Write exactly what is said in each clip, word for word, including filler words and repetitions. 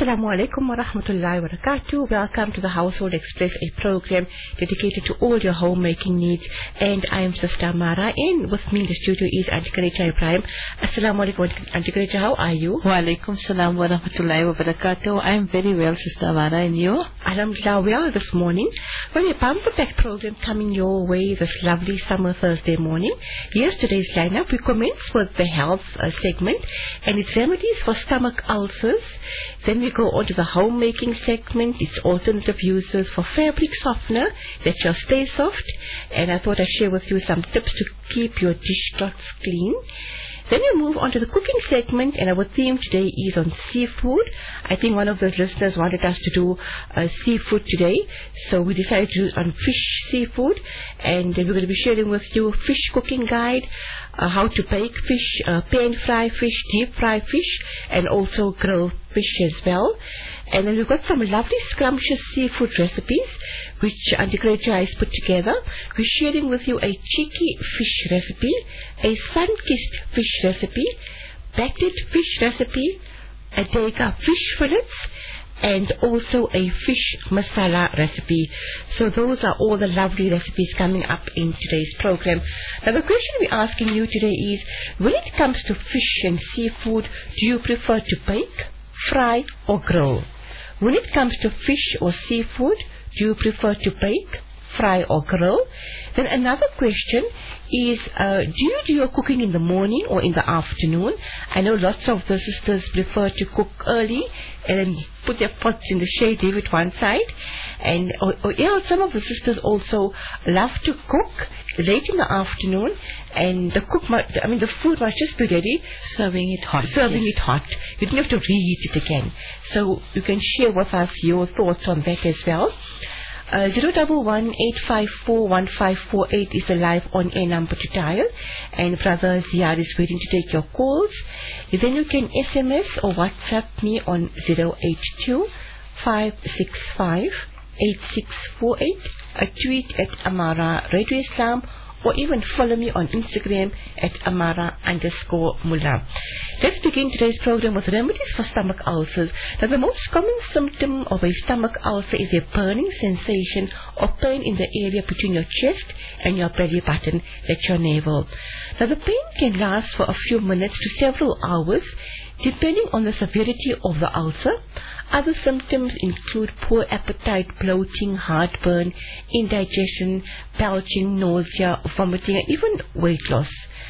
Assalamu alaikum wa rahmatullahi wa barakatuh. Welcome to the Household Express, a program dedicated to all your homemaking needs. And I am Sister Amara, and with me in the studio is Auntie Khadija Ibrahim. Assalamu alaikum, Auntie Khadija, how are you? Wa alaikum salam wa rahmatullahi wa barakatuh. I am very well, Sister Amara, and you? Alhamdulillah, we are this morning. Well, a bumper-packed program coming your way this lovely summer Thursday morning. Yesterday's lineup, we commence with the health uh, segment, and it's remedies for stomach ulcers. Then we go on to the homemaking segment. It's alternative uses for fabric softener that shall stay soft. And I thought I'd share with you some tips to keep your dishcloths clean. Then we move on to the cooking segment, and our theme today is on seafood. I think one of the listeners wanted us to do uh, seafood today, so we decided to do it on fish seafood, and we're going to be sharing with you a fish cooking guide, uh, how to bake fish, uh, pan fry fish, deep fry fish, and also grill fish as well. And then we've got some lovely scrumptious seafood recipes which Auntie Khadija has put together. We're sharing with you a cheeky fish recipe, a sun-kissed fish recipe, battered fish recipe, a deka fish fillets, and also a fish masala recipe. So those are all the lovely recipes coming up in today's program. Now the question we're asking you today is, when it comes to fish and seafood, do you prefer to bake, fry, or grill? When it comes to fish or seafood, do you prefer to bake, fry, or grill? Then another question is, uh, do you do your cooking in the morning or in the afternoon? I know lots of the sisters prefer to cook early and then put their pots in the shade, leave it one side. And or, or yeah, some of the sisters also love to cook late in the afternoon, and the cook, must, I mean, the food must just be ready, serving it hot. Serving yes. it hot. You don't have to reheat it again. So you can share with us your thoughts on that as well. Uh, zero double one eight five four one five four eight is the live on-air number to dial, and Brother Ziyad is waiting to take your calls. Then you can S M S or WhatsApp me on zero eight two five six five eight six four eight, a tweet at Amara Radio Islam, or even follow me on Instagram at Amara underscore Mullah. Let's begin today's program with remedies for stomach ulcers. Now, the most common symptom of a stomach ulcer is a burning sensation or pain in the area between your chest and your belly button at your navel. Now, the pain can last for a few minutes to several hours, depending on the severity of the ulcer. Other symptoms include poor appetite, bloating, heartburn, indigestion, belching, nausea, vomiting, and even weight loss.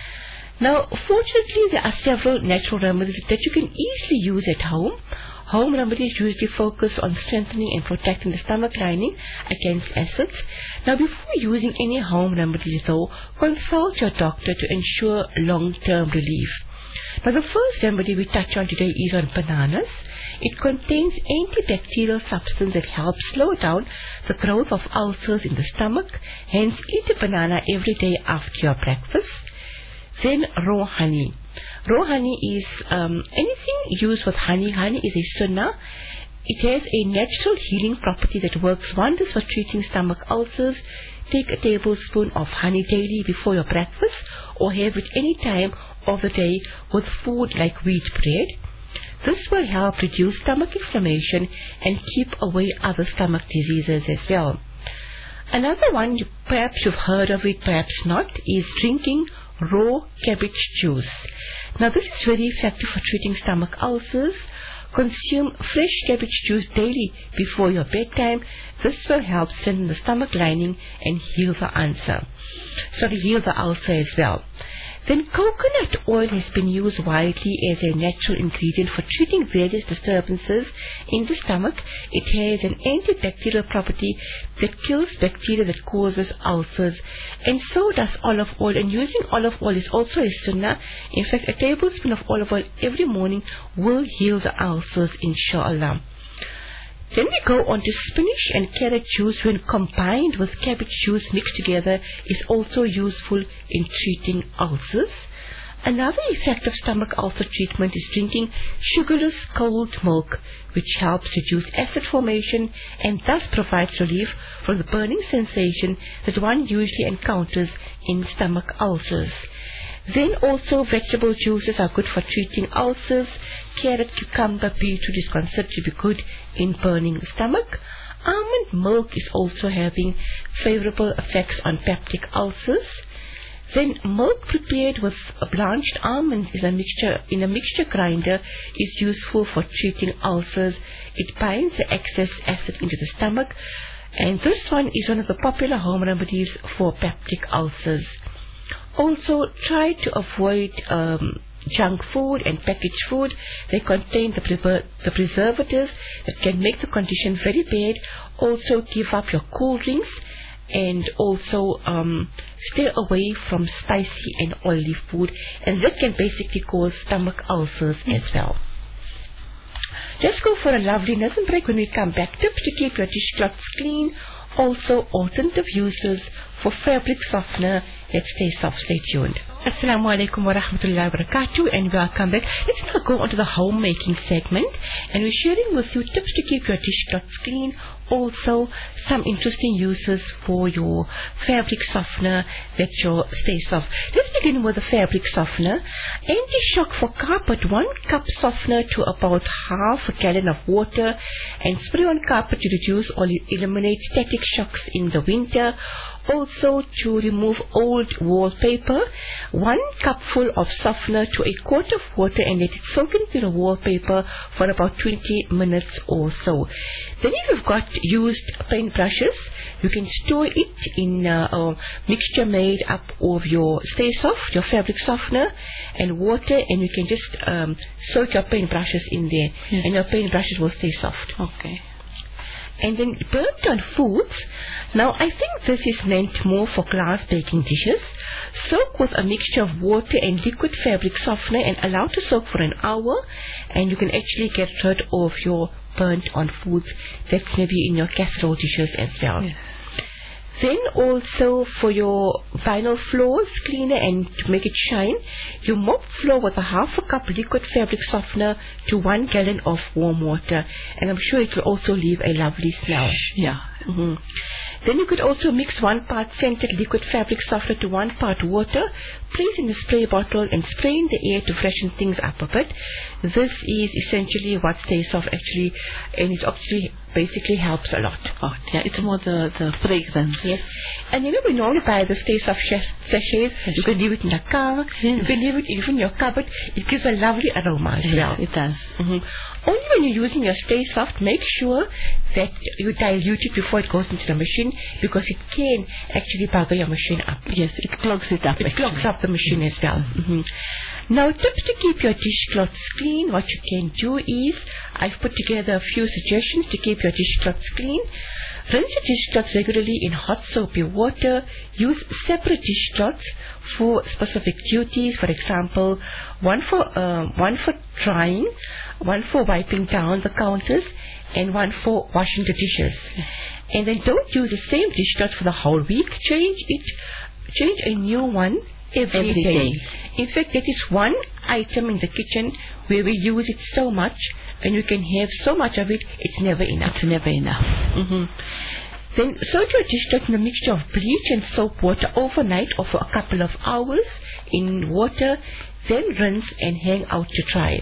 Now, fortunately, there are several natural remedies that you can easily use at home. Home remedies usually focus on strengthening and protecting the stomach lining against acids. Now, before using any home remedies, though, consult your doctor to ensure long-term relief. Now, the first remedy we touch on today is on bananas. It contains antibacterial substance that helps slow down the growth of ulcers in the stomach. Hence, eat a banana every day after your breakfast. Then, raw honey. Raw honey is um, anything used with honey. Honey is a sunnah. It has a natural healing property that works wonders for treating stomach ulcers. Take a tablespoon of honey daily before your breakfast, or have it any time of the day with food like wheat bread. This will help reduce stomach inflammation and keep away other stomach diseases as well. Another one, perhaps you've heard of it, perhaps not, is drinking raw cabbage juice. Now, this is very effective for treating stomach ulcers. Consume fresh cabbage juice daily before your bedtime. This will help strengthen the stomach lining and heal the ulcer. Sorry, heal the ulcer as well. Then coconut oil has been used widely as a natural ingredient for treating various disturbances in the stomach. It has an antibacterial property that kills bacteria that causes ulcers, and so does olive oil. And using olive oil is also a sunnah. In fact, a tablespoon of olive oil every morning will heal the ulcers, inshallah. Then we go on to spinach and carrot juice. When combined with cabbage juice mixed together, is also useful in treating ulcers. Another effective stomach ulcer treatment is drinking sugarless cold milk, which helps reduce acid formation and thus provides relief from the burning sensation that one usually encounters in stomach ulcers. Then also vegetable juices are good for treating ulcers. Carrot, cucumber, beetroot is considered to be good in burning the stomach. Almond milk is also having favorable effects on peptic ulcers. Then milk prepared with blanched almonds is a mixture in a mixture grinder is useful for treating ulcers. It binds the excess acid into the stomach, and this one is one of the popular home remedies for peptic ulcers. Also, try to avoid um, junk food and packaged food. They contain the, prever the preservatives that can make the condition very bad. Also, give up your cool drinks, and also um, stay away from spicy and oily food, and that can basically cause stomach ulcers mm. as well. Let's go for a lovely nursing break. When we come back, tips to keep your dishcloths clean. Also, alternative uses for fabric softener. Let's stay soft, stay tuned. Assalamu alaikum wa rahmatullahi wa barakatuh, and welcome back. Let's now go on to the homemaking segment, and we're sharing with you tips to keep your dishcloths clean. Also, some interesting uses for your fabric softener that your stay soft. Let's begin with the fabric softener. Anti-shock for carpet, one cup softener to about half a gallon of water, and spray on carpet to reduce or eliminate static shocks in the winter. Also, to remove old wallpaper, one cupful of softener to a quart of water, and let it soak into the wallpaper for about twenty minutes or so. Then if you've got used paint brushes, you can store it in uh, a mixture made up of your Stay Soft, your fabric softener, and water, and you can just um, soak your paint brushes in there, yes. and your paint brushes will stay soft. Okay. And then burnt on foods. Now I think this is meant more for glass baking dishes. Soak with a mixture of water and liquid fabric softener and allow to soak for an hour, and you can actually get rid of your burnt on foods that's maybe in your casserole dishes as well. Yes. Then also for your vinyl floors cleaner and to make it shine, you mop floor with a half a cup liquid fabric softener to one gallon of warm water, and I'm sure it will also leave a lovely smell. Yeah. Mm-hmm. Then you could also mix one part scented liquid fabric softener to one part water, place in the spray bottle and spray in the air to freshen things up a bit. This is essentially what Stay Soft actually, and it actually basically helps a lot. Oh, yeah, it's more the, the fragrance. Yes. And you know, we normally buy the Stay Soft sachets. You can leave it in the car. Yes. You can leave it even in your cupboard. It gives a lovely aroma as yes, well. It does. Mm-hmm. Only when you're using your Stay Soft, make sure that you dilute it before it goes into the machine, because it can actually bugger your machine up. Yes, it clogs it up. It actually. clogs up the machine as well. Mm-hmm. Now, tips to keep your dishcloths clean. What you can do is, I've put together a few suggestions to keep your dishcloths clean. Rinse your dishcloths regularly in hot soapy water. Use separate dishcloths for specific duties. For example, one for uh, one for drying, one for wiping down the counters, and one for washing the dishes. And then don't use the same dishcloth for the whole week. Change it. Change a new one every, every day. day. In fact, that is one item in the kitchen where we use it so much, and you can have so much of it, it's never enough. It's never enough. Mm-hmm. Then soak your dishcloth in a mixture of bleach and soap water overnight or for a couple of hours in water. Then rinse and hang out to dry.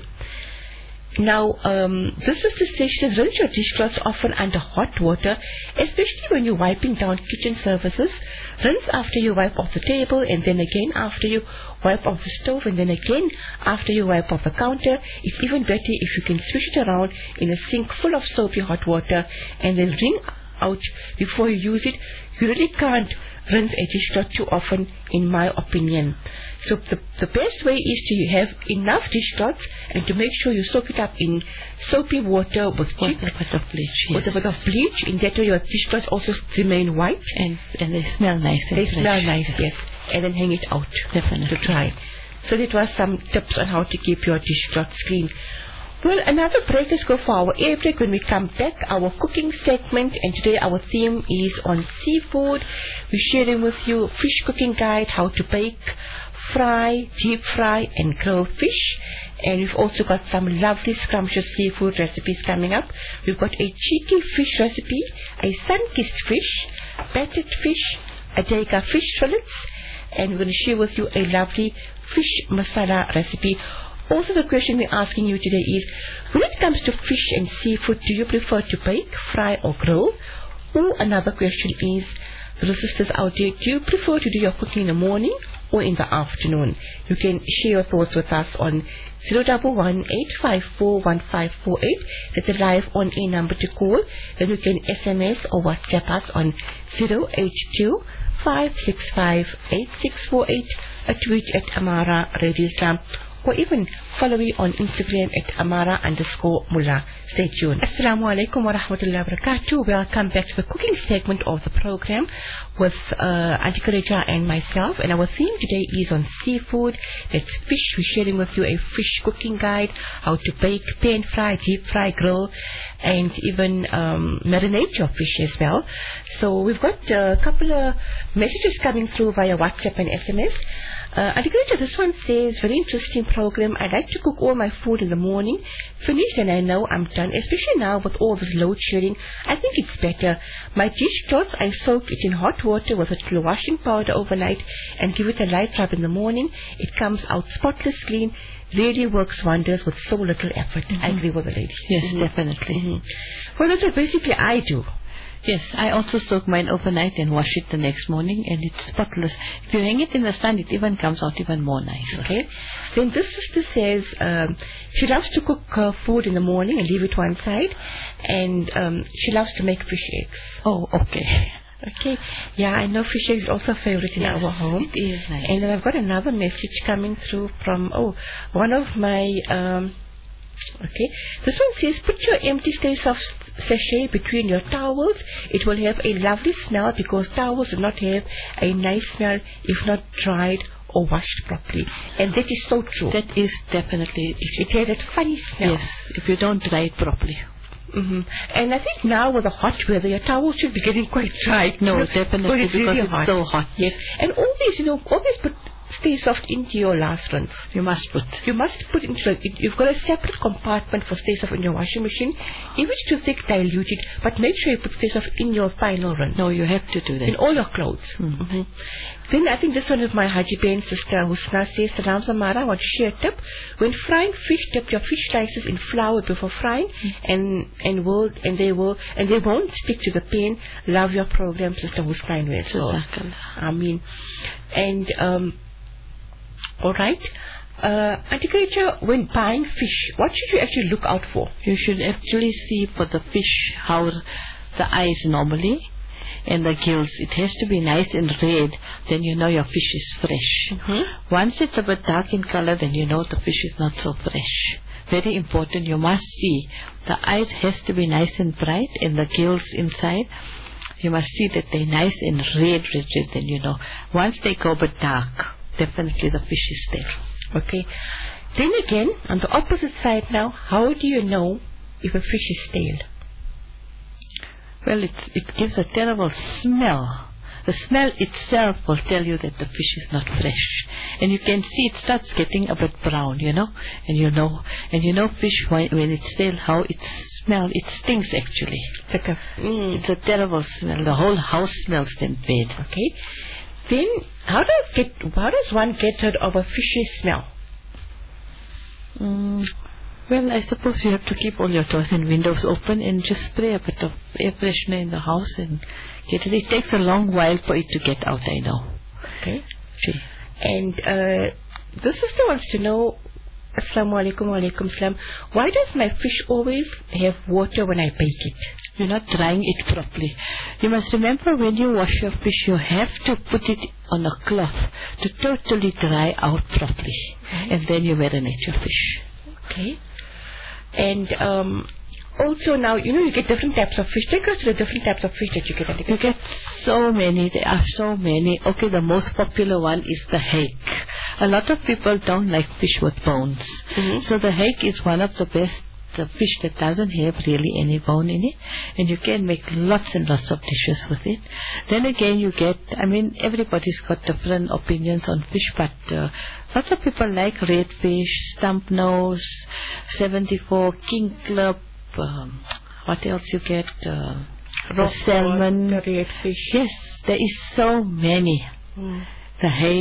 Now, um, this is the station. Rinse your dishcloths often under hot water, especially when you're wiping down kitchen surfaces. Rinse after you wipe off the table, and then again after you wipe off the stove, and then again after you wipe off the counter. It's even better if you can switch it around in a sink full of soapy hot water, and then wring out before you use it. You really can't rinse a dishcloth too often, in my opinion. So the, the best way is to have enough dishcloths and to make sure you soak it up in soapy water with, with a bit of bleach. Yes. With a bit of bleach. In that way your dishcloths also remain white. And, and they smell nice. They smell nice, yes. And then hang it out. Definitely. To dry. So that was some tips on how to keep your dishcloths clean. Well, another break. Let's go for our air break. When we come back, our cooking segment, and today our theme is on seafood. We're sharing with you fish cooking guide, how to bake, fry, deep fry, and grill fish. And we've also got some lovely scrumptious seafood recipes coming up. We've got a cheeky fish recipe, a sun-kissed fish, battered fish, a dega fish fillets, and we're going to share with you a lovely fish masala recipe. Also, the question we're asking you today is, when it comes to fish and seafood, do you prefer to bake, fry or grill? Or another question is, for the sisters out there, do you prefer to do your cooking in the morning or in the afternoon? You can share your thoughts with us on zero one one, eight five four, one five four eight. That's a live on-air number to call. Then you can S M S or WhatsApp us on zero eight two, five six five, eight six four eight, a tweet at Amara Radio Islam, or even follow me on Instagram at Amara underscore Mullah. Stay tuned. Assalamu alaikum wa rahmatullahi wa barakatuh. Welcome back to the cooking segment of the program with uh, Auntie Khareeja and myself. And our theme today is on seafood. That's fish. We're sharing with you a fish cooking guide, how to bake, pan fry, deep fry, grill, and even um, marinate your fish as well. So we've got a couple of messages coming through via WhatsApp and S M S. Uh, Auntie Khareeja, this one says, very interesting program. I like to cook all my food in the morning, finished, and I know I'm done. Especially now with all this load shedding, I think it's better. My dishcloths, I soak it in hot water with a little washing powder overnight and give it a light rub in the morning. It comes out spotless clean. Really works wonders with so little effort. Mm-hmm. I agree with the lady. Yes, mm-hmm. definitely. Mm-hmm. Well, that's what basically I do. Yes, I also soak mine overnight and wash it the next morning, and it's spotless. If you hang it in the sun, it even comes out even more nice. Okay. Then this sister says um, she loves to cook uh, food in the morning and leave it one side, and um, she loves to make fish eggs. Oh, okay. Okay. Yeah, I know fish eggs is also a favorite in yes, our home. It is nice. And then I've got another message coming through from, oh, one of my... Um, Okay, this one says, put your empty Stay Soft sachet between your towels. It will have a lovely smell because towels do not have a nice smell if not dried or washed properly. And that is so true. That is definitely. It has that funny smell. Yes, if you don't dry it properly. Mm-hmm. And I think now with the hot weather, your towel should be getting quite dry. No, you know, definitely, it's because really it's hot. so hot. Yes, and always, you know, always put Stay Soft into your last rinse. You must put. You must put into it. You've got a separate compartment for Stay Soft in your washing machine. If it's too thick, dilute it. But make sure you put Stay Soft in your final rinse. No, you have to do that. In all your clothes. Mm-hmm. Mm-hmm. Then I think this one is my Haji Bain sister, Husna says, Salam Samara, I want to share a tip. When frying fish, dip your fish slices in flour before frying, mm-hmm. and and will and they will and they won't stick to the pan. Love your program, Sister Husna in Westfield. I mean, and um. All right. Uh, Auntie Khareeja, when buying fish, what should you actually look out for? You should actually see for the fish how the eyes normally and the gills. It has to be nice and red, then you know your fish is fresh. Mm-hmm. Once it's a bit dark in color, then you know the fish is not so fresh. Very important, you must see. The eyes has to be nice and bright and the gills inside. You must see that they're nice and red, red, red, then you know. Once they go a bit dark, definitely the fish is stale. Okay. Then again, on the opposite side now, how do you know if a fish is stale? Well, it's, it gives a terrible smell. The smell itself will tell you that the fish is not fresh. And you can see it starts getting a bit brown, you know. And you know, and you know fish, when, when it's stale, how it smells. It stinks actually. It's, like a, mm, it's a terrible smell. The whole house smells then bad. Okay. Then, how does get how does one get rid of a fishy smell? Mm, well, I suppose you have to keep all your doors and windows open and just spray a bit of air freshener in the house and get it. It takes a long while for it to get out, I know. Okay. Okay. And uh, the sister wants to know, Assalamu alaikum wa alaikum salam, why does my fish always have water when I bake it? You're not drying it properly. You must remember when you wash your fish, you have to put it on a cloth to totally dry out properly. Mm-hmm. And then you marinate your fish. Okay. And um, also now, you know, you get different types of fish. Take us to the different types of fish that you get. You get so many. There are so many. Okay, the most popular one is the hake. A lot of people don't like fish with bones. Mm-hmm. So the hake is one of the best. The fish that doesn't have really any bone in it, and you can make lots and lots of dishes with it. Then again you get, I mean, everybody's got different opinions on fish, but uh, lots of people like redfish, stump nose, seventy-four, king club, um, what else you get, uh, the salmon, the redfish. Yes, there is so many. Mm. The hake,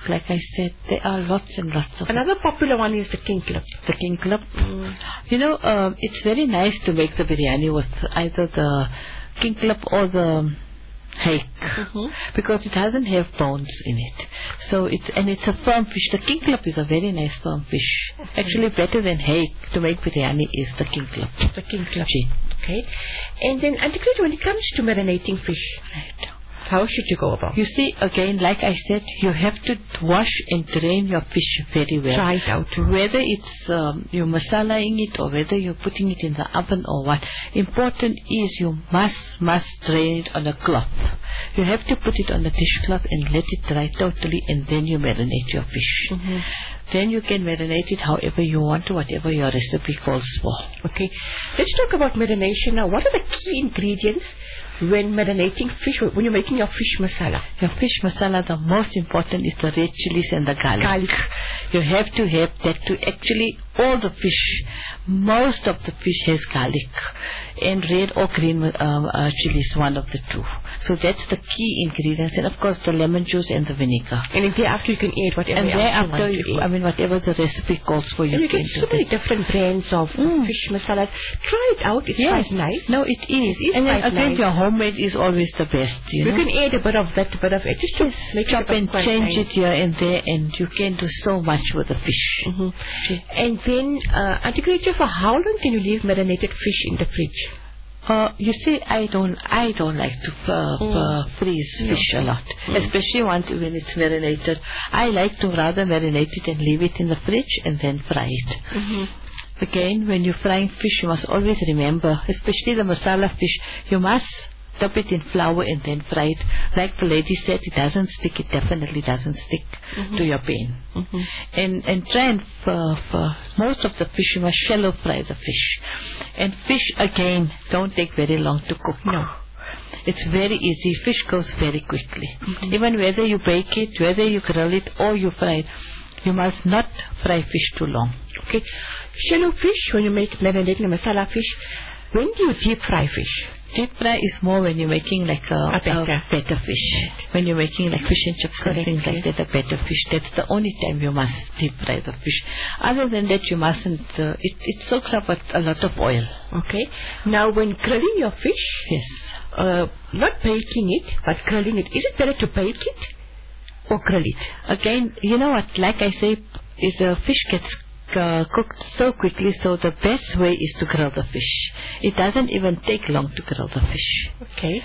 like I said, there are lots and lots of Another popular one is the king club. The king club. Mm. You know, um, it's very nice to make the biryani with either the king club or the hake, mm-hmm. because it doesn't have bones in it. So it's and it's a firm fish. The king club is a very nice firm fish. Okay. Actually, better than hake to make biryani is the king club. The king club. Gee. Okay. And then, Auntie Greta, when it comes to marinating fish, Right. how should you go about? You see, again, like I said, you have to wash and drain your fish very well. Try it out. Whether it's um, you're masalaing it or whether you're putting it in the oven or what. Important is you must, must drain it on a cloth. You have to put it on a dishcloth and let it dry totally, and then you marinate your fish. Mm-hmm. Then you can marinate it however you want to, whatever your recipe calls for. Okay. Let's talk about marination now. What are the key ingredients when marinating fish, when you're making your fish masala? Your fish masala, the most important is the red chilies and the garlic. Garlic. You have to have that to actually, all the fish, most of the fish has garlic. And red or green um, uh, chilies, one of the two. So that's the key ingredients. And of course the lemon juice and the vinegar. And then thereafter you can add whatever And else thereafter, you want to you, add. I mean, whatever the recipe calls for, you, And you can get do so many that. different brands of Mm. fish masalas. Try it out. It's Yes. quite nice. No, it is. It is and then quite again, nice. your homemade is always the best. You, You know? can add a bit of that, a bit of it. Just to make Chop it and quite change nice. it here and there, and you can do so much with the fish. Mm-hmm. And then, uh, Auntie Greta, for how long can you leave marinated fish in the fridge? Uh, you see, I don't, I don't like to uh, Mm. uh, freeze Yeah. fish a lot, Mm. especially once when it's marinated. I like to rather marinate it and leave it in the fridge and then fry it. Mm-hmm. Again, when you're frying fish, you must always remember, especially the masala fish, you must dip it in flour and then fry it. Like the lady said, it doesn't stick. It definitely doesn't stick Mm-hmm. to your pan. Mm-hmm. And and try and for, for most of the fish, you must shallow fry the fish. And fish again don't take very long to cook. No. It's very easy. Fish goes very quickly. Mm-hmm. Even whether you bake it, whether you grill it or you fry it, you must not fry fish too long. Okay. Shallow fish, when you make marinating a masala fish, when do you deep fry fish? Deep fry is more when you're making like a, A better. a better fish. When you're making like fish and chips and Correct, things like yes. that, a better fish. That's the only time you must deep fry the fish. Other than that, you mustn't. Uh, it, it soaks up a, a lot of oil. Okay. Now, when grilling your fish, Yes. uh, not baking it, but grilling it, is it better to bake it or grill it? Again, you know what? Like I say, is the fish gets uh, cooked so quickly. So the best way is to grill the fish. It doesn't even take long to grill the fish. Okay.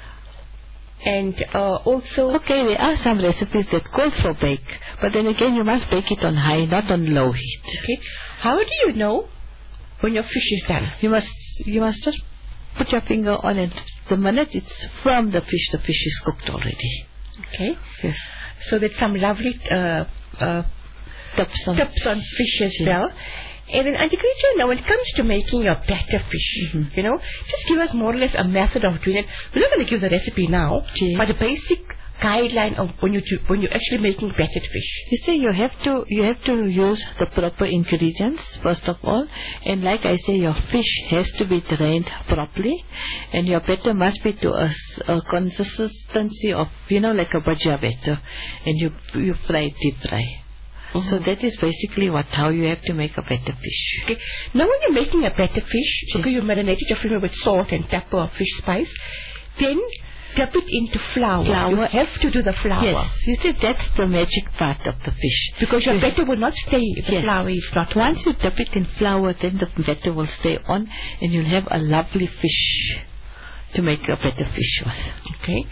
And uh, also, Okay, there are some recipes that calls for bake, but then again, you must bake it on high, not on low heat. okay, how do you know when your fish is done? You must you must just put your finger on it. The minute it's from the fish, the fish is cooked already. Okay. Yes. So there's some lovely uh, uh, Tips on tips on fish as Yeah. well. And then, Auntie Greta, now when it comes to making your batter fish, Mhm. you know, just give us more or less a method of doing it. We're not going to give the recipe now, Yeah. but a basic guideline of when you do, when you're actually making battered fish. You see, you have to you have to use the proper ingredients first of all, and like I say, your fish has to be drained properly, and your batter must be to a, s- a consistency of, you know, like a bhajia batter, and you you fry it deep fry. So that is basically what how you have to make a batter fish. Okay. Now when you're making a batter fish, Yeah. okay, you marinated your fish with salt and pepper or fish spice, then dip it into flour. Flour. You have to do the flour. Yes, you see, that's the magic part of the fish. Because your You- batter will not stay if the Yes. flour is not Once you dip it in flour, then the batter will stay on, and you'll have a lovely fish to make a batter fish with. Okay.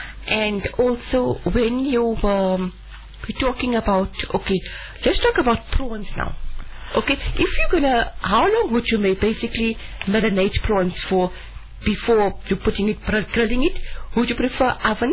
And also when you um we're talking about, okay, let's talk about prawns now. Okay, if you're gonna, how long would you make basically marinate prawns for before you putting it, grilling it? Would you prefer oven,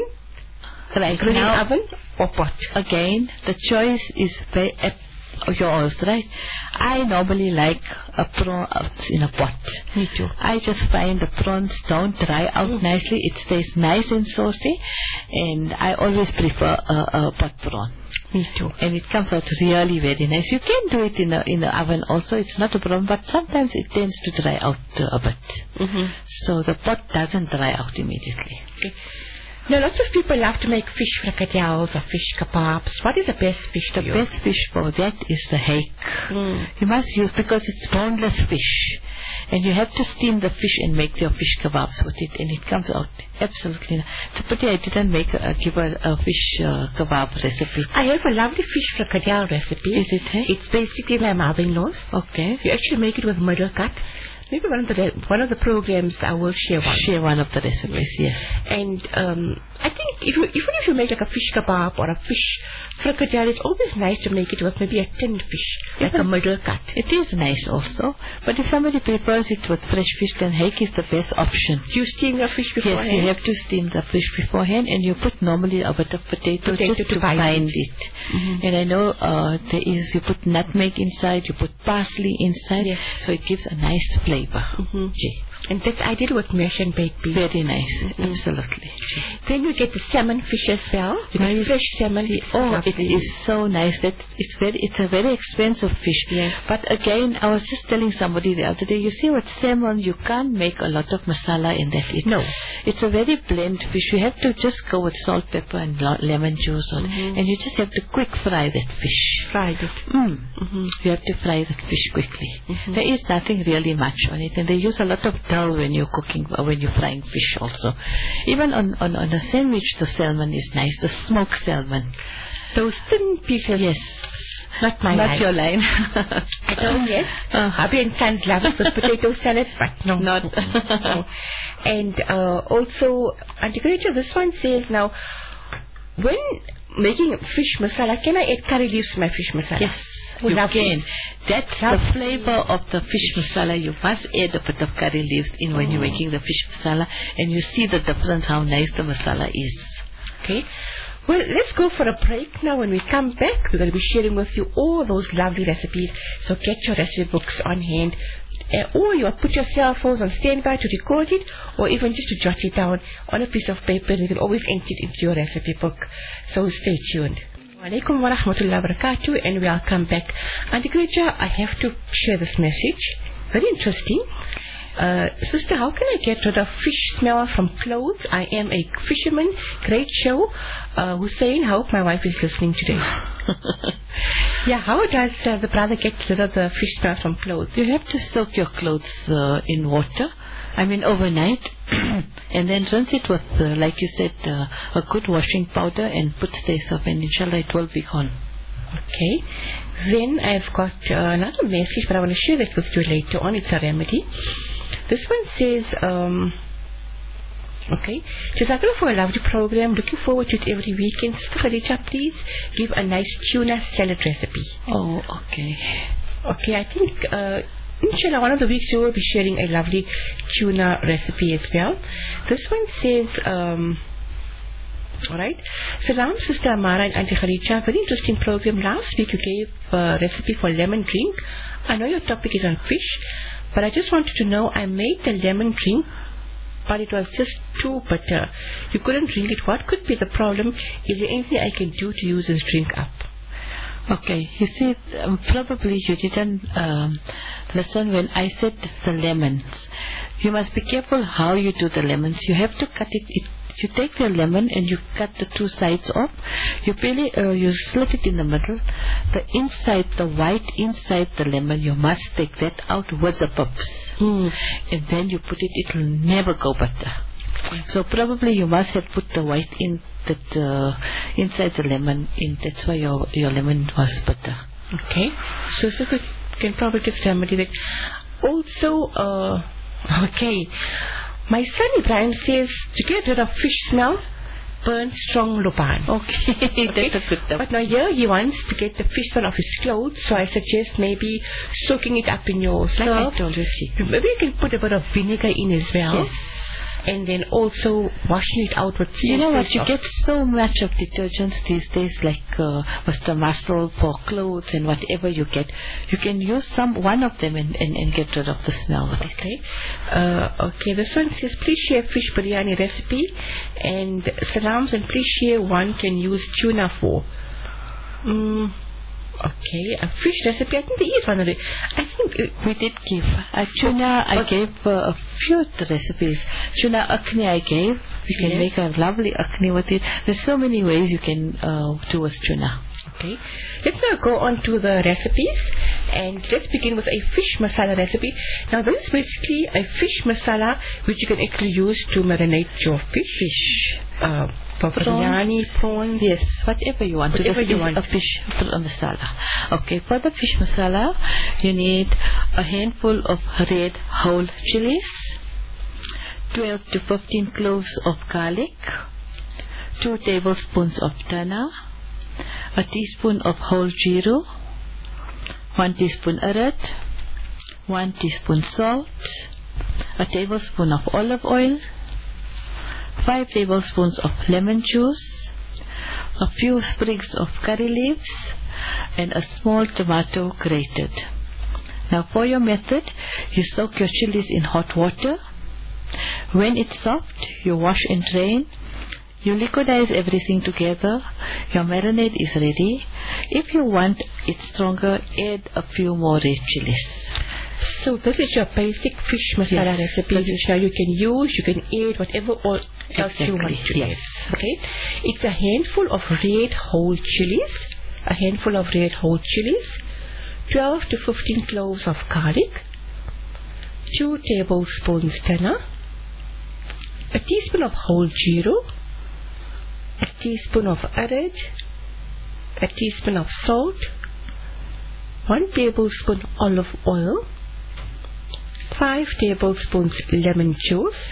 Right grilling now, oven or pot? again, the choice is very at yours, right? I normally like a prawn uh, in a pot. Me too. I just find the prawns don't dry out Mm. nicely. It stays nice and saucy, and I always prefer a, a pot prawn. Me too. And it comes out really very nice. You can do it in a in the oven also. It's not a problem, but sometimes it tends to dry out uh, a bit. Mm-hmm. So the pot doesn't dry out immediately. Okay. Now, lots of people love to make fish fricadelles or fish kebabs. What is the best fish to The use? best fish for that is the hake. Mm. You must use, because it's boneless fish. And you have to steam the fish and make your fish kebabs with it. And it comes out absolutely. It's a pity I didn't make a, give a, a fish uh, kebab recipe. I have a lovely fish fricadelle recipe. Is it, hey? It's basically my mother-in-law's. Okay. You actually make it with middle cut. Maybe one of the one of the programs I will share one. Share one of the recipes, yes. And um, I think if you, even if you make like a fish kebab or a fish fricadelle, it's always nice to make it with maybe a tinned fish, like Even a middle cut. It is nice also. But if somebody prefers it with fresh fish, then hake is the best option. Do you steam your fish beforehand? Yes, you have to steam the fish beforehand, and you put normally a bit of potato, Potato just to to bind bind it. it. Mhm. And I know uh, there is, you put nutmeg inside, you put parsley inside, Yes. so it gives a nice flavor. Mhm. Gee, And that's ideal with mash and baked beans. very nice, Mhm. absolutely. Then you get the salmon fish as well. You get Nice. fresh salmon. See, It's oh, it lovely. is so nice. That it's very, it's a very expensive fish. Yes. But again, I was just telling somebody the other day. You see, with salmon, you can't make a lot of masala in that. It, No. It's a very bland fish. You have to just go with salt, pepper, and lo- lemon juice, or, Mhm. and you just have to quick fry that fish. Fried it. Mm. Mhm. You have to fry that fish quickly. Mhm. There is nothing really much on it, and they use a lot of dal when you're cooking, uh, when you're frying fish also. Even on, on, on a sandwich, the salmon is nice, the smoked salmon. Those thin pieces. Yes. Not my Not line. your line. I don't, yes. Uh, Hubby and sons love it with potato salad, but no. Not. No. And uh, also, Auntie Karija, this one says now, when making fish masala, can I add curry leaves to my fish masala? Yes, Oh, you lovely. can. That's the Lovely. flavor of the fish masala. You must add a bit of curry leaves in when you're Mm. making the fish masala, and you see the difference how nice the masala is. Okay. Well, let's go for a break now. When we come back, we're going to be sharing with you all those lovely recipes. So get your recipe books on hand. Uh, or you put your cell phones on standby to record it, or even just to jot it down on a piece of paper. You can always enter it into your recipe book. So stay tuned. Alaikum wa rahmatullahi wa barakatuh, and welcome back. Auntie Karija, I have to share this message. Very interesting. Uh, sister, how can I get rid of fish smell from clothes? I am a fisherman. Great show. Uh, Hussein, I hope my wife is listening today. Yeah, how does uh, the brother get rid of the fish smell from clothes? You have to soak your clothes uh, in water, I mean overnight, and then rinse it with, uh, like you said, uh, a good washing powder, and put stays off, and inshallah it will be gone. Okay. Then I've got uh, another message, but I want to share that with you later on. It's a remedy. This one says, um, okay, Jazakallah for a lovely program. Looking forward to it every weekend. Sister Khadija, please give a nice tuna salad recipe. Oh, okay. Okay, I think, uh, inshallah, one of the weeks you will be sharing a lovely tuna recipe as well. This one says, um, alright. Salam, Sister Amara and Auntie Khadija. Very interesting program. Last week you gave a recipe for lemon drink. I know your topic is on fish, but I just wanted to know, I made the lemon drink, but it was just too bitter. You couldn't drink it. What could be the problem? Is there anything I can do to use this drink up? Okay, you see, um, probably you didn't um, listen when I said the lemons. You must be careful how you do the lemons. You have to cut it. it you take the lemon and you cut the two sides off. You really, uh, you slit it in the middle. The inside, the white inside the lemon, you must take that out with the pups. Hmm. And then you put it, it will never go bitter. So probably you must have put the white in that uh, inside the lemon. In that's why your your lemon was bitter. Okay. So sister can probably just remedy that. Also, uh, okay. My son Ibrahim says to get rid of fish smell, burn strong luban. Okay, that's a good tip. But now here he wants to get the fish smell off his clothes, so I suggest maybe soaking it up in your Like I soap. told you, see. Maybe you can put a bit of vinegar in as well. Yes. And then also washing it out with You know what? You of- get so much of detergents these days, like uh, Mister Muscle for clothes and whatever you get. You can use some one of them and, and, and get rid of the smell with it. Okay. Uh, okay, this one says, please share fish biryani recipe. And salams, and please share one can use tuna for. Mm, Okay, a fish recipe. I think there is one of it. I think uh, we did give uh, tuna. I gave uh, a few recipes. Tuna akni I gave. You can yes. make a lovely akni with it. There's so many ways you can uh, do with tuna. Okay, let's now go on to the recipes, and let's begin with a fish masala recipe. Now this is basically a fish masala which you can actually use to marinate your fish. Fish. Uh, for biryani, prawns. Yes, whatever you want. Whatever this you is want. A fish masala. Okay, for the fish masala, you need a handful of red whole chilies, twelve to fifteen cloves of garlic, two tablespoons of dhana, a teaspoon of whole jeera, one teaspoon arad, one teaspoon salt, a tablespoon of olive oil, five tablespoons of lemon juice, a few sprigs of curry leaves, and a small tomato grated. Now for your method, you soak your chilies in hot water. When it's soft, you wash and drain. You liquidize everything together. Your marinade is ready. If you want it stronger, add a few more red chilies. So this is your basic fish masala yes. recipe which you can use, you can add whatever else exactly. you want to yes. add. Okay, it's a handful of red whole chilies, a handful of red whole chilies, twelve to fifteen cloves of garlic, two tablespoons dhana, a teaspoon of whole jeera, a teaspoon of arad, a teaspoon of salt, one tablespoon olive oil, five tablespoons lemon juice,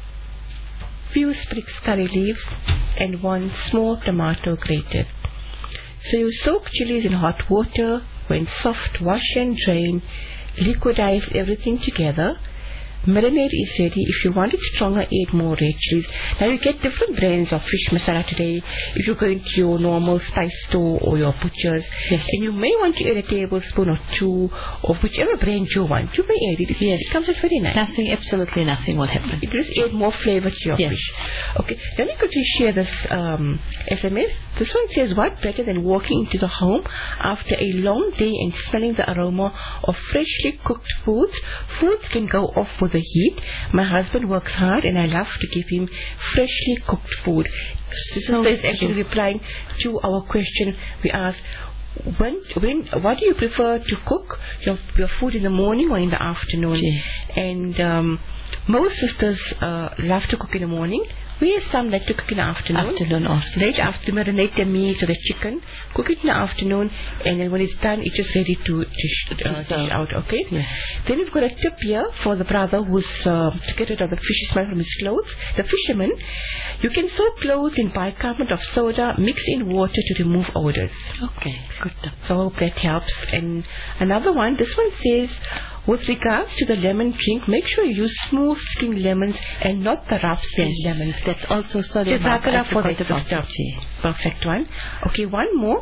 few sprigs curry leaves, and one small tomato grated. So you soak chilies in hot water. When soft, wash and drain. Liquidize everything together. Marinade is ready. If you want it stronger, add more red chilies. Now you get different brands of fish masala today. If you go into your normal spice store or your butcher's, yes. and you may want to add a tablespoon or two of whichever brand you want. You may add it. Yes. It comes out very nice. Nothing, absolutely nothing will happen. It just add more flavor to your yes. fish. Okay, let me quickly share this um, S M S. This one says, what better than walking into the home after a long day and smelling the aroma of freshly cooked foods. Foods can go off with the heat. My husband works hard and I love to give him freshly cooked food. This so is actually replying to our question we asked. When, when, what do you prefer to cook your, your food in the morning or in the afternoon? Yes. And um, most sisters uh, love to cook in the morning. We have some like to cook in the afternoon. Afternoon also. Late after marinate the meat or the chicken. Cook it in the afternoon, and then when it's done, it's just ready to dish, uh, dish out. Okay. Yes. Then we've got a tip here for the brother who's uh, to get rid of the fish smell from his clothes. The fisherman, you can soak clothes in bicarbonate of soda, mix in water to remove odors. Okay, good. So I hope that helps. And another one, this one says, with regards to the lemon drink, make sure you use smooth skinned lemons and not the rough skinned yes. lemons. That's also sorry. Jazakallah for that sister. Perfect one. Okay, one more.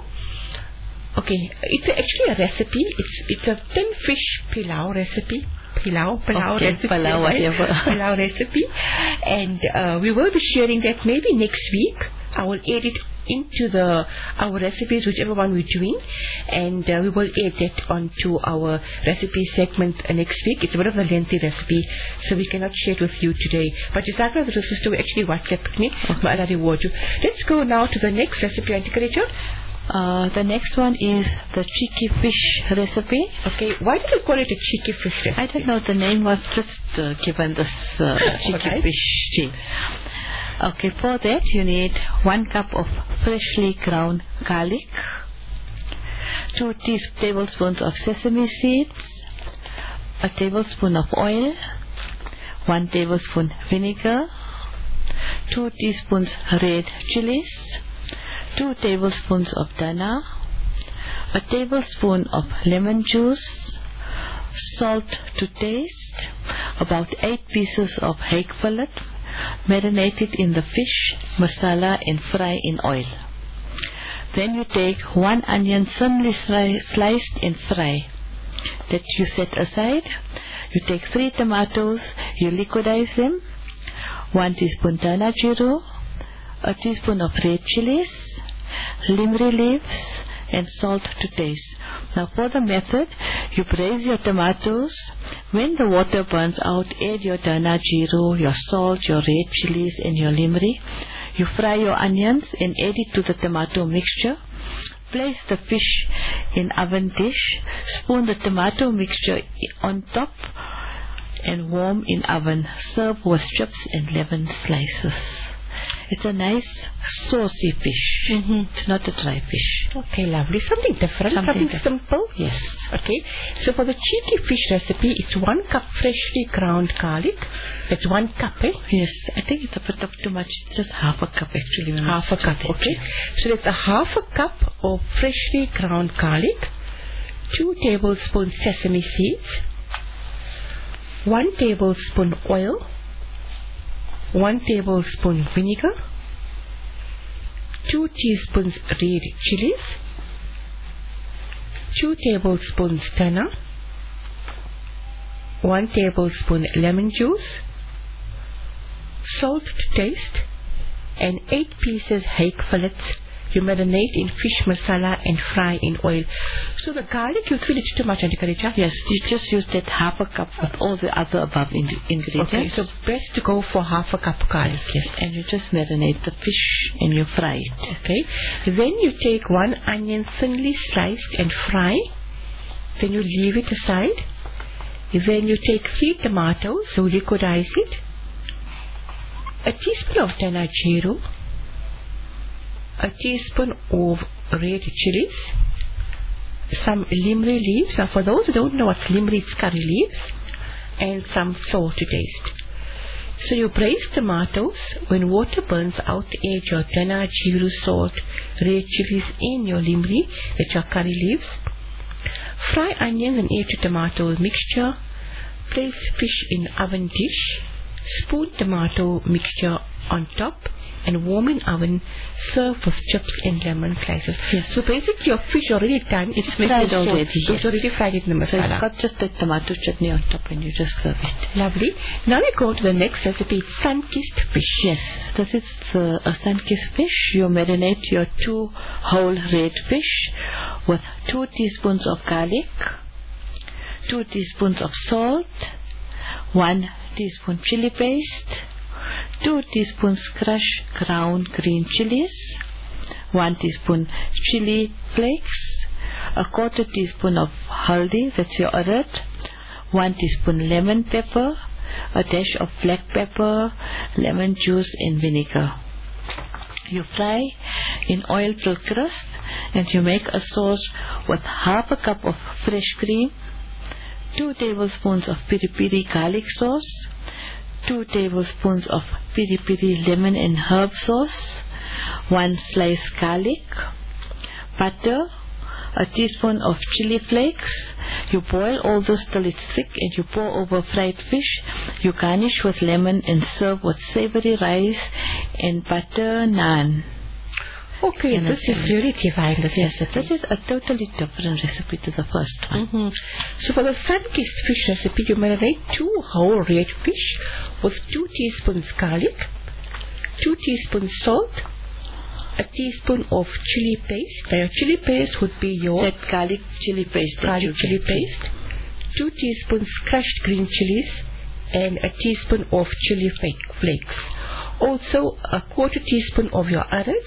Okay, it's actually a recipe. It's it's a thin fish pilau recipe. Pilau, pilau okay, recipe. Pilau, whatever. Pilau recipe. And uh, we will be sharing that maybe next week. I will add it into the our recipes, whichever one we're doing, and uh, we will add that onto our recipe segment uh, next week. It's a bit of a lengthy recipe, so we cannot share it with you today. But Jazakallah, little sister, we actually WhatsApp me. May Allah reward you. Let's go now to the next recipe, Auntie Khadija. Uh, the next one is the cheeky fish recipe. Okay, why did you call it a cheeky fish recipe? I don't know, the name was just uh, given this uh, cheeky okay. fish tea. Okay, for that you need one cup of freshly ground garlic, two tablespoons of sesame seeds, a tablespoon of oil, one tablespoon vinegar, two teaspoons red chilies, two tablespoons of dhana, a tablespoon of lemon juice, salt to taste, about eight pieces of hake fillet, marinated in the fish masala and fry in oil. Then you take one onion thinly sliced and fry. That you set aside. You take three tomatoes, you liquidize them, one teaspoon dhana jeera, a teaspoon of red chilies, limri leaves, and salt to taste. Now for the method, you braise your tomatoes. When the water burns out, add your dhana jeeru, your salt, your red chilies and your limri. You fry your onions and add it to the tomato mixture. Place the fish in oven dish. Spoon the tomato mixture on top and warm in oven. Serve with chips and lemon slices. It's a nice saucy fish. Mm-hmm. It's not a dry fish. Okay, lovely. Something different, something, something different. Simple. Yes. Okay, so for the cheeky fish recipe, it's one cup freshly ground garlic. That's one cup, eh? Yes, I think it's a bit of too much. It's just half a cup actually. Half a cup, okay. So that's a half a cup of freshly ground garlic, two tablespoons sesame seeds, one tablespoon oil, one tablespoon vinegar, two teaspoons red chilies, two tablespoons dhana, one tablespoon lemon juice, salt to taste, and eight pieces hake fillets. You marinate in fish masala and fry in oil. So the garlic, you feel it's too much, Auntie Khadija? Yes, you just use that half a cup with all the other above in ingredients. Okay, so best to go for half a cup garlic. Yes, and you just marinate the fish and you fry it. Okay, then you take one onion thinly sliced and fry. Then you leave it aside. Then you take three tomatoes, so liquidize it. A teaspoon of dhana jeeru, a teaspoon of red chilies, some limri leaves. Now for those who don't know what's limri, it's curry leaves, and some salt to taste. So you braise tomatoes. When water burns out, add your dhana jeeru, salt, red chilies and your limri, that's your curry leaves. Fry onions and add your tomato mixture. Place fish in oven dish. Spoon tomato mixture on top and warm in oven. Serve with chips and lemon slices. Yes. So basically your fish already done. It's fried already. So Yes. it's already fried in the masala. So it's got just the tomato chutney on top and you just serve it. Lovely. Now we go to the next recipe. Sun-kissed fish. Yes, this is uh, a sun-kissed fish. You marinate your two whole red fish with two teaspoons of garlic, two teaspoons of salt, one teaspoon chili paste, two teaspoons crushed ground green chilies, one teaspoon chili flakes, a quarter teaspoon of haldi, that's your urad, one teaspoon lemon pepper, a dash of black pepper, lemon juice and vinegar. You fry in oil till crisp and you make a sauce with half a cup of fresh cream, two tablespoons of piri piri garlic sauce, two tablespoons of piri piri lemon and herb sauce, one sliced garlic, butter, a teaspoon of chili flakes. You boil all this till it's thick and you pour over fried fish. You garnish with lemon and serve with savory rice and butter naan. Okay, And this it's- is really divine. This Yes, recipe. this is a totally different recipe to the first one. Mm-hmm. So for the sun-kissed fish recipe, you marinate two whole red fish with two teaspoons garlic, two teaspoons salt, a teaspoon of chili paste. Now your chili paste would be your That garlic chili paste. that you garlic chili get. paste, two teaspoons crushed green chilies, and a teaspoon of chili flake, flakes. Also a quarter teaspoon of your urad,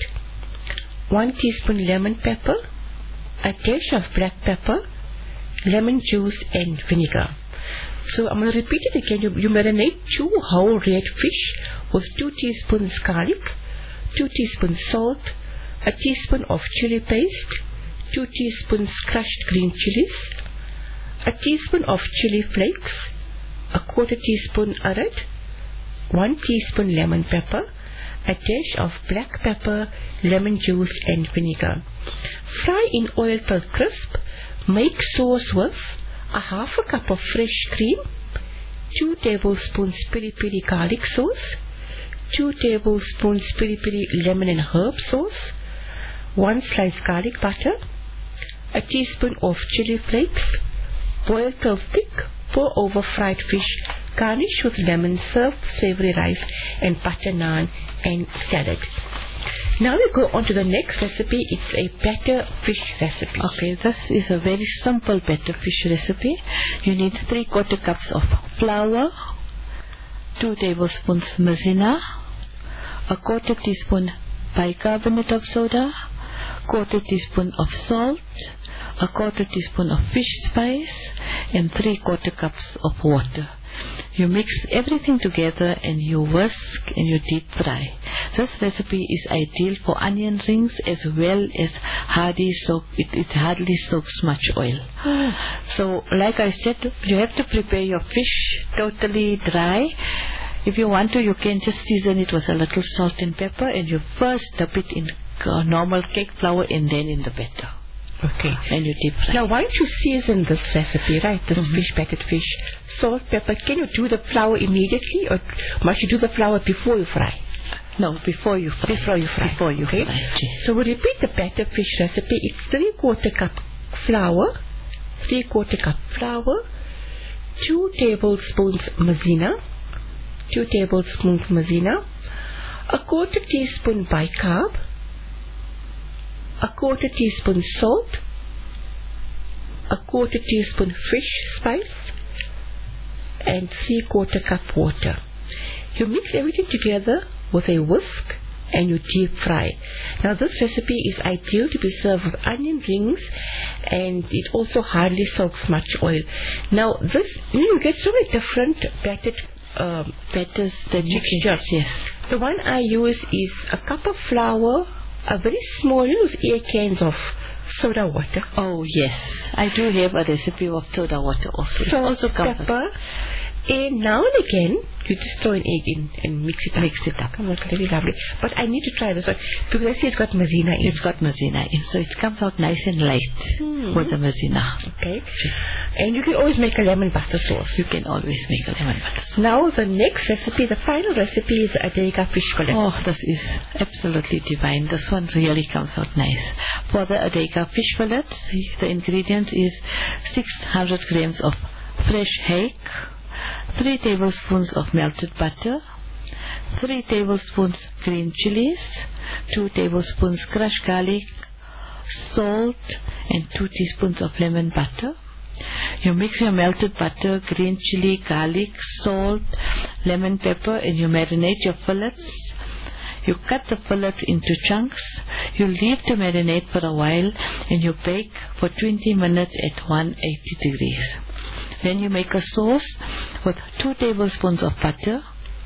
one teaspoon lemon pepper, a dash of black pepper, lemon juice and vinegar. So I'm going to repeat it again. You, you marinate two whole red fish with two teaspoons garlic, two teaspoons salt, a teaspoon of chili paste, two teaspoons crushed green chilies, a teaspoon of chili flakes, a quarter teaspoon urad, one teaspoon lemon pepper, a dash of black pepper, lemon juice and vinegar. Fry in oil till crisp. Make sauce with a half a cup of fresh cream, two tablespoons piri piri garlic sauce, two tablespoons piri piri lemon and herb sauce, one sliced garlic butter, a teaspoon of chili flakes. Boil till thick. Pour over fried fish. Garnish with lemon. Serve savory rice and butter naan and salad. Now we go on to the next recipe. It's a batter fish recipe. Okay, this is a very simple batter fish recipe. You need three quarter cups of flour, two tablespoons maizena, a quarter teaspoon bicarbonate of soda, quarter teaspoon of salt, a quarter teaspoon of fish spice, and three quarter cups of water. You mix everything together and you whisk and you deep fry. This recipe is ideal for onion rings as well as hardly soak. It, it hardly soaks much oil. Mm. So, like I said, you have to prepare your fish totally dry. If you want to, you can just season it with a little salt and pepper, and you first dip it in uh, normal cake flour and then in the batter. Okay. And you deep fry. Now, why don't you season this recipe, right? This mm-hmm. fish, battered fish, salt, pepper. Can you do the flour immediately, or must you do the flour before you fry? No, before you fry. Before you fry. Before you okay. fry. So we repeat the battered fish recipe. It's three quarter cup flour, three quarter cup flour, two tablespoons maizena, two tablespoons maizena, a quarter teaspoon bicarb, a quarter teaspoon salt, a quarter teaspoon fish spice, and three quarter cup water. You mix everything together with a whisk and you deep fry. Now this recipe is ideal to be served with onion rings, and it also hardly soaks much oil. Now this, you, know, you get so many different battered um, batters, the mixture. Yes. The one I use is a cup of flour, a very small, you know, air cans of soda water. Oh yes, I do have a recipe of soda water also. Salt, also pepper, and now and again you just throw an egg in and mix it up. Mix it up. Oh, that's very lovely. But I need to try this one because I see it's got maizena in. It's got maizena in, so it comes out nice and light hmm. with the maizena. Okay. And you can always make a lemon butter sauce. You can always make a lemon butter sauce. Now the next recipe, the final recipe, is the Adega fish fillet. Oh, this is absolutely divine. This one really comes out nice. For the Adega fish fillet, the ingredients is six hundred grams of fresh hake, three tablespoons of melted butter, three tablespoons green chilies, two tablespoons crushed garlic, salt, and two teaspoons of lemon butter. You mix your melted butter, green chili, garlic, salt, lemon pepper, and you marinate your fillets. You cut the fillets into chunks. You leave to marinate for a while, and you bake for twenty minutes at one hundred eighty degrees. Then you make a sauce with two tablespoons of butter,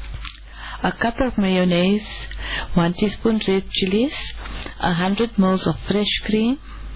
a cup of mayonnaise, one teaspoon red chilies, a hundred milliliters of fresh cream,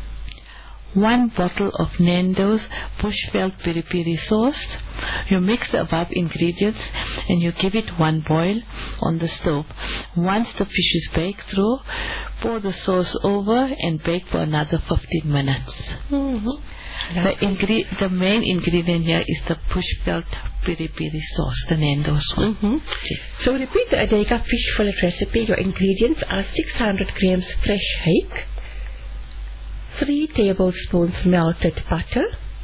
one bottle of Nando's Bushveld piri piri sauce. You mix the above ingredients and you give it one boil on the stove. Once the fish is baked through, pour the sauce over and bake for another fifteen minutes. Mm-hmm. The, ingre the main ingredient here is the Bushveld piri piri sauce, the Nando's one. Mm-hmm. So repeat the Adega fish fillet recipe. Your ingredients are six hundred grams fresh hake, three tablespoons melted butter,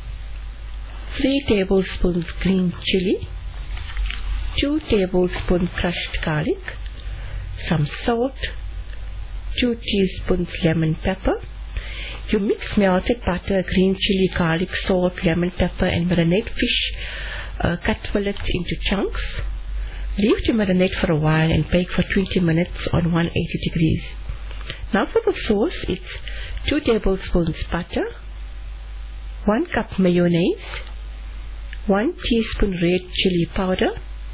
three tablespoons green chili, two tablespoons crushed garlic, some salt, two teaspoons lemon pepper. You mix melted butter, green chili, garlic, salt, lemon pepper, and marinate fish uh, cut fillets into chunks. Leave to marinate for a while and bake for twenty minutes on one hundred eighty degrees. Now for the sauce, it's two tablespoons butter, one cup mayonnaise, one teaspoon red chili powder,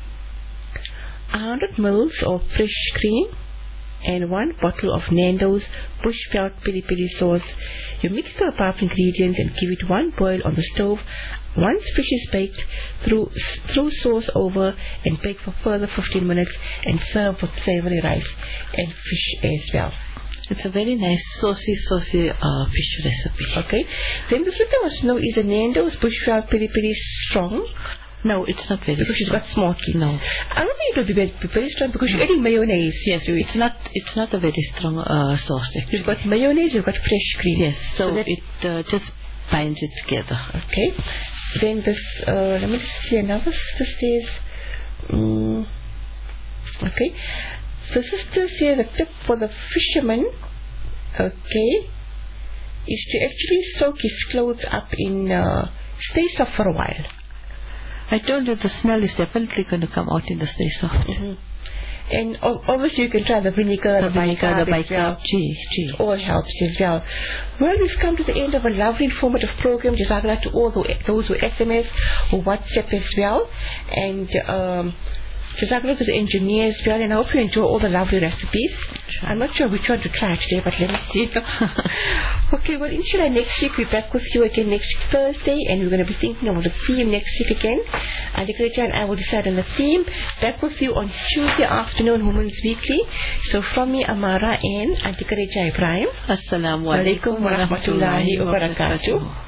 one hundred milliliters of fresh cream, and one bottle of Nando's Bushveld piri piri sauce. You mix the above ingredients and give it one boil on the stove. Once fish is baked, throw, throw sauce over and bake for further fifteen minutes and serve with savory rice and fish as well. It's a very nice saucy, saucy uh, fish recipe. Okay. Then the second wants to know, is the Nando's Bushveld piri piri strong? No, it's not very because strong. Because it's got smoky. No. I don't think it will be very, very strong because you're adding mayonnaise. Yes, it's not It's not a very strong uh, sauce. Actually. You've got mayonnaise, you've got fresh cream. Yes, so, so that it uh, just binds it together. Okay. Then this, uh, let me just see another. This says, um, okay. So sister says the tip for the fisherman, okay, is to actually soak his clothes up in uh, stay soft for a while. I told you the smell is definitely going to come out in the stay soft. Mm-hmm. And obviously you can try the vinegar, the, the vinegar, the bicarb, bicarb, gee, gee. All helps as well. Well, we've come to the end of a lovely informative program. Jazakallah to all those who S M S, who WhatsApp as well. And um, Jazakallah to the engineer as well. And I hope you enjoy all the lovely recipes. Sure. I'm not sure which one to try today, but let me see. Okay, well, inshallah, next week we're back with you again next Thursday, and we're going to be thinking about the theme next week again. Auntie and I will decide on the theme. Back with you on Tuesday afternoon, Women's Weekly. So from me, Amara and Auntie Ibrahim. Assalamu alaikum wa rahmatullahi wa barakatuh.